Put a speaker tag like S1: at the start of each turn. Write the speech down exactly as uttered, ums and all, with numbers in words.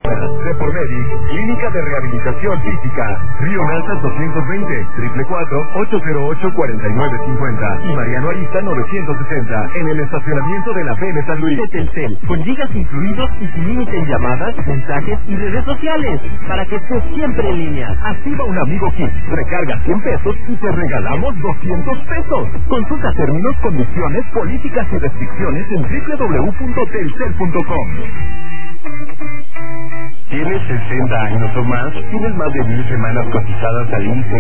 S1: Reformedic, Clínica de Rehabilitación Física, Río Nazas doscientos veinte, cuatro cuatro cuatro, ocho cero ocho, cuatro nueve cinco cero y Mariano Arista novecientos sesenta, en el estacionamiento de la F E M San Luis.
S2: De Telcel, con gigas incluidos y sin límite en llamadas, mensajes y redes sociales, para que estés siempre en línea.
S1: Activa un Amigo Kit, recarga cien pesos y te regalamos doscientos pesos. Consulta términos, condiciones, políticas y restricciones en doble u doble u doble u punto telcel punto com.
S3: ¿Tienes sesenta años o más? ¿Tienes más de mil semanas cotizadas al I M S S